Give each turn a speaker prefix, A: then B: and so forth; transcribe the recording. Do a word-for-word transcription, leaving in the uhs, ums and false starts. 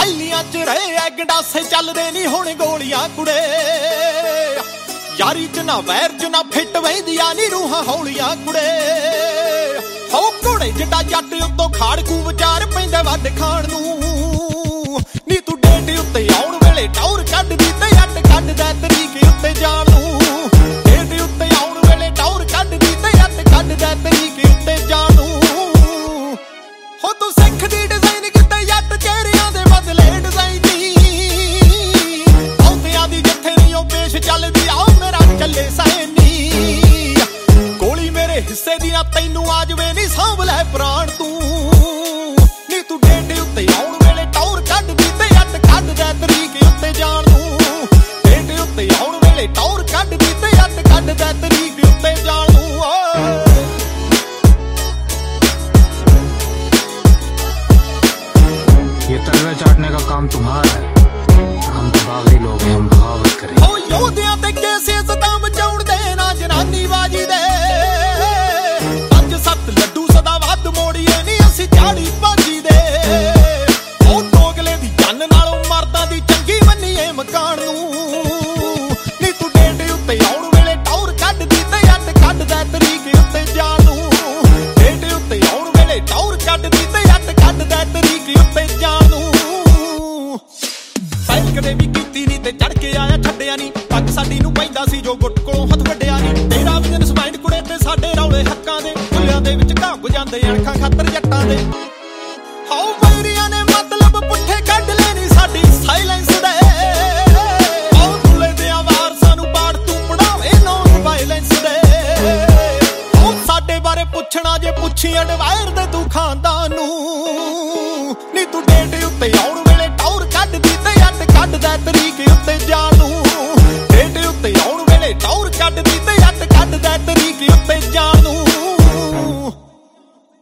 A: ਪਹਿਲੀਆਂ ਚ ਰਹੇ ਐ ਗੰਡਾਸੇ ਚੱਲਦੇ ਨੀ ਹੁਣ ਗੋਲੀਆਂ ਕੁੜੇ ਯਾਰੀ ਚ ਨਾ ਵੈਰ ਚ ਨਾ ਫਿੱਟ ਵਹਿੰਦੀਆਂ ਨੀ ਰੂਹਾਂ ਹੌਲੀਆਂ ਕੁੜੇ ਹੋ ਘੋੜੇ ਜਿੱਡਾ ਜੱਟ ਉੱਤੋਂ ਖਾੜਕੂ ਵਿਚਾਰ ਪੈਂਦਾ ਵੱਢ ਖਾਣ ਨੂੰ ਨੀ ਤੂੰ ਡੇਟ ਉੱਤੇ ਆਉਣ ਵੇਲੇ ਟੌਰ ਕੱਢਦੀ ਤੇ ਅੱਟ ਕੱਢਦਾ ਤਰੀਕੇ ਉੱਤੇ ਜਾਣ ਨੂੰ ਡੇਟ ਉੱਤੇ ਆਉਣ ਵੇਲੇ ਟੌਰ ਕੱਢਦੀ ਤੇ ਅੱਟ ਕੱਢਦਾ ਤਰੀਕੇ ਉੱਤੇ ਜਾਣ ਨੂੰ ਹੋ ਤੂੰ ਸਿੱਖ ਦੀ ਡਿਜ਼ਾਈਨ ਕਿਤੇ ਜੱਟ ਚਿਹਰਿਆਂ ਦੇ ਬਦਲੇ ਡਿਜ਼ਾਈਨੀ ਆਉਂਦਿਆਂ ਦੀ ਜਿੱਥੇ ਨਹੀਂ ਉਹ ਪੇਸ਼ ਚੱਲਦੀ ਆ ਮੇਰਾ ਚੱਲੇ ਸੈਨੀ ਗੋਲੀ ਮੇਰੇ ਹਿੱਸੇ ਦੀ ਨਾ ਤੈਨੂੰ ਆ ਜਵੇ ਨੀ ਸਾਂਭ ਲੈ ਪ੍ਰਾਣ ਤੂੰ ਨੀ ਤੂੰ ਡੇਟ ਉੱਤੇ ਆਉਣ ਵੇਲੇ ਟੌਰ ਕੱਢਦੀ ਤੇ ਅੱਟ ਕੱਢਦਾ ਤਰੀਕੇ ਉੱਤੇ ਜਾਣ ਨੂੰ ਡੇਟ ਉੱਤੇ ਆਉਣ ਵੇਲੇ ਟੌਰ ਕੱਢਦੀ ਤੇ ਅੱਟ ਕੱਢਦਾ ਤਰੀਕੇ ਉੱਤੇ ਜਾਣ ਨੂੰ
B: ये तलवे चाटने का काम तुम्हारा है, हम तो बागी लोग हैं, हम बगावत करें।
A: ओ योधियां ते कैसे सदा बचाउण दे ना जनानी बाजी दे पंज सत्त लड्डू सदा वध मोड़ीए नी असीं झाड़ी भाजी दे ओ दोगले दी जन नालों मर्दां दी चंगी मन्नीए मकान नूं नी तू डेट उत्ते आउण वेले टौर कढदी ते अट कढदा तरीके उत्ते जाण नूं डेट उत्ते आउण वेले टौर कढदी ते अट कढदा तरीके उत्ते जाण नूं ਪਹਿਲ ਕਦੇ ਵੀ ਕੀਤੀ ਨੀ ਤੇ ਚੜ ਕੇ ਆਇਆ ਛੱਡਿਆ ਨੀ ਪੱਗ ਸਾਡੀ ਨੂੰ ਪੈਂਦਾ ਸੀ ਜੋ ਗੁੱਟ ਕੋਲੋਂ ਹੱਥ ਵੱਡਿਆ ਨੀ ਤੇਰਾ ਬਿਜ਼ਨਸ ਮਾਈਂਡ ਕੁੜੇ ਤੇ ਸਾਡੇ ਰੌਲੇ ਹੱਕਾਂ ਦੇ ਫੁੱਲਿਆਂ ਦੇ ਵਿੱਚ ਘਾਪ ਜਾਂਦੇ ਅਣਖਾਂ ਖਾਤਰ ਜੱਟਾਂ ਦੇ ਹਾਉ ਬੈਰੀਆਂ ਨੇ ਮਤਲਬ ਪੁੱਠੇ ਕੱਢ ਲੈ ਨੀ ਸਾਡੀ ਸਾਇਲੈਂਸ ਦੇ ਹਾਉ ਦੁਲੇ ਦੇ ਵਾਰਸਾਂ ਨੂੰ ਬਾੜ ਤੂੰ ਪੜਾਵੇ ਨੌਨ ਵਾਇਲੈਂਸ ਦੇ ਹਾਉ ਸਾਡੇ ਬਾਰੇ ਪੁੱਛਣਾ ਜੇ ਪੁੱਛੀ ਅਡਵਾਇਰ ਦੇ ਤੂੰ ਖਾਨਦਾਨ ਨੂੰ ਨੀ ਤੂੰ ਡੇਟ ਉੱਤੇ ਆਉਣ ਵੇਲੇ ਟੌਰ ਕੱਢਦੀ ਤੇ ਅੱਟ ਕੱਢਦਾ ਤਰੀਕੇ ਉੱਤੇ ਜਾਣ ਨੂੰ ਡੇਟ ਉੱਤੇ ਆਉਣ ਵੇਲੇ ਟੌਰ ਕੱਢਦੀ ਤੇ ਅੱਟ ਕੱਢਦਾ ਤਰੀਕੇ ਉੱਤੇ ਜਾਣ ਨੂੰ